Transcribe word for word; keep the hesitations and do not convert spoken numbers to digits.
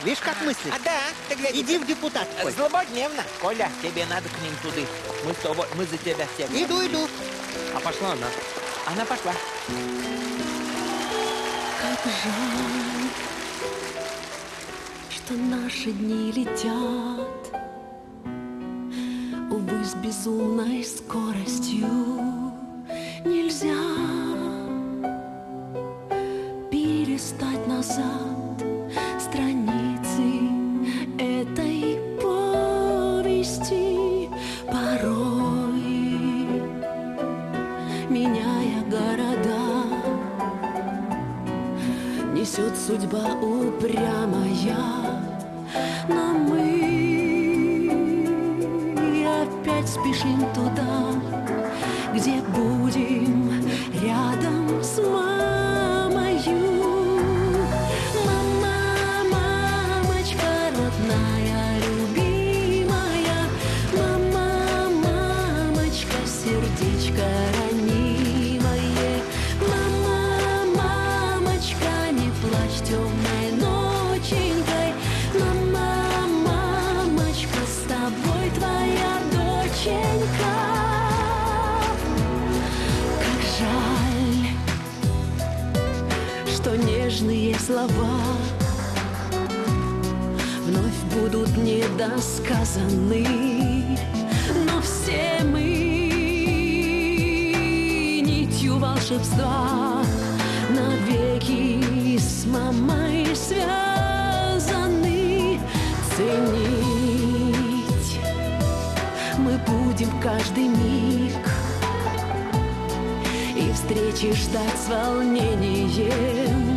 Видишь, как мыслит? А да, ты гляди. Иди в депутат, Коль. Злободневно. Коля, тебе надо к ним туды. Мы с тобой, мы за тебя всех. Иду, иду. А пошла она. Она пошла. Как жаль, что наши дни летят, увы, с безумной скоростью. Нельзя перестать назад страницы этой повести. Порой, меняя города, несет судьба упрямая, но мы опять спешим туда, где будем рядом с мамою. Мама, мамочка родная, любимая, мама, мамочка, сердечко ранимое, мама, мамочка, не плачь темной ноченькой, мама, мамочка, с тобой твоя доченька. Как жаль, что нежные слова вновь будут недосказаны, но все мы нитью волшебства навеки с мамой связаны. Ценить мы будем каждый миг и встречи ждать с волнением.